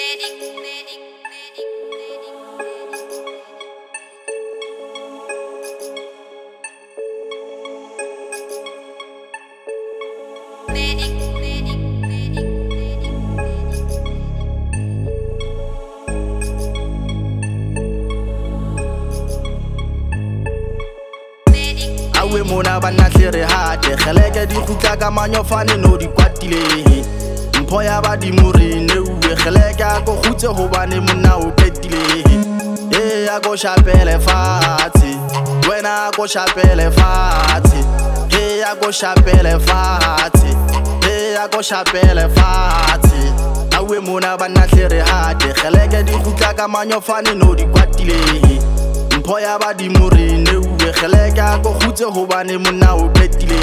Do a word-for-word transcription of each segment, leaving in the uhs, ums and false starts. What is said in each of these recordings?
Awe mona banna tlere hate kgeleke di khutla ka manyofane no di kwatile mpho ya badimo re neuwe kgeleke a go khutse hobane monna o qetile eh a go shapele fatshe wena a go shapele fatshe eh a go shapele fatshe eh a go shapele fatshe awe mona banna tlere hate kgeleke di khutla ka manyofane no di kwatile mpho ya badimo re neuwe kgeleke a go khutse hobane monna o qetile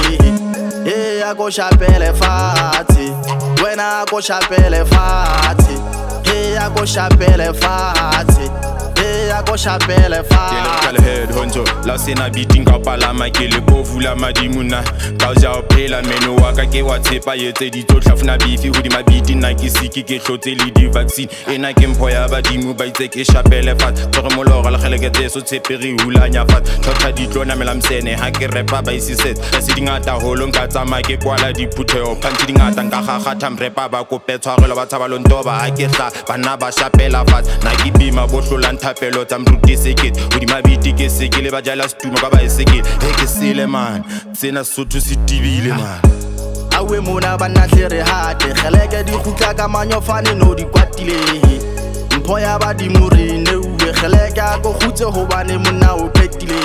eh a go shapele fatshe wena a go shapele fatshe eh a go shapele fatshe eh a go shapele fatshe head honjo la sena beating ka palama ke le bovula madimuna ka ja o phela meno wa ka ke wa tshepa yetse di tlotlafuna bifi ho di mabiti na ke siki ke hlotse le di vaccine ena ke mpho ya badimo ba itse ke shapele fatshe tsore molora le kgeleke tseso tsheperi hulanya fatshe thotha di tlona melamsene ha ke repa ba isiset ka se dingata holo nka tsama ke kwala diphutho phantsi dingata nka gagata mrepa ba kopetswarelo ba tsaba lontoba ha ke hla bana ba shapela fatshe na ke bima bohlola nthapelo tsa mruti sekete ho di mabiti ke sekele ba jala stuma ba ba esekele he ke sele man tsena sotho se tibile man awe mona banna tlere hate kgeleke di khutla ka manyofane no di kwatile mpho ya badimo re neuwe kgeleke a go khutse hobane monna o qetile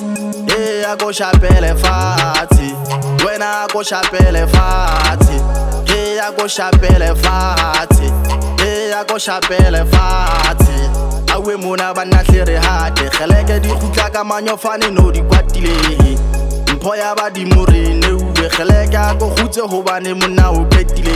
eh a go shapele fatshe wena a go shapele fatshe eh a go shapele fatshe eh a go shapele fatshe awe mona banna tlere hate kgeleke di khutla ka manyofane no di kwatile mpho ya badimo re neuwe kgeleke a go khutse hobane monna o qetile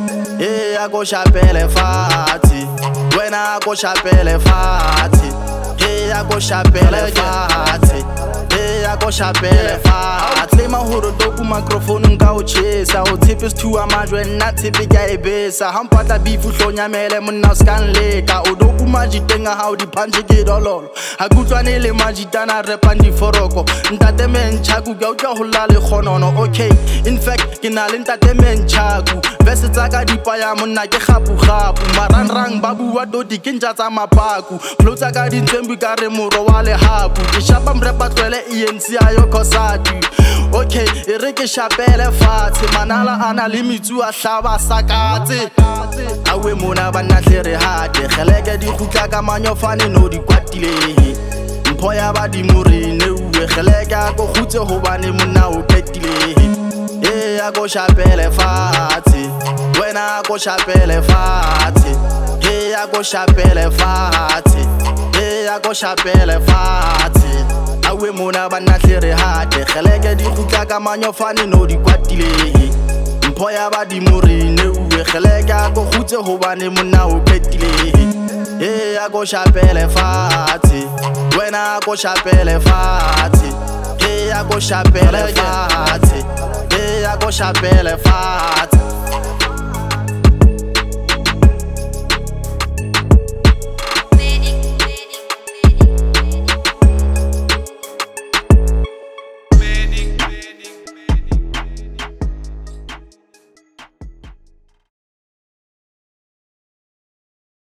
eh a go shapele fatshe wena a go shapele fatshe eh a go shapele fatshe eh a go shapele fatshe tlema hore doku microphone nka o chesa o tshepe sthu amajwe nna tshepe ka ebesa ha mpatla bifu hlonyamele monna scan leka o doku majitenga ha o di phanje ke dololo ha kutlwane le majitana repang di foroko ntate menchaku ga utla holla le khonono okay in fact ke na le ntate menchaku verse tsa ka dipaya monna ke gapu gapu marangrang ba bua dodi ke ntja tsa mapaku flow tsa ka di ntsembu ka re moro wa le hapu ke shapa mrepa tlwele E N C ayo khosatu okay e re ke shapele fatshe manala ana le mitsu a hlaba sakatse awe mona banna tlere hate kgeleke di khutla ka manyofane no di kwatile mpho ya badimo re neuwe kgeleke a go khutse hobane monna o qetile eh a go shapele fatshe wena a go shapele fatshe eh a go shapele fatshe eh a go shapele fatshe awe mona banna tlere hate kgeleke di khutla ka manyofane no di kwatile mpho ya badimo re neuwe kgeleke a go khutse hobane monna o qetile eh a go shapele fatshe wena a go shapele fatshe eh a go shapele fatshe eh a go shapele fatshe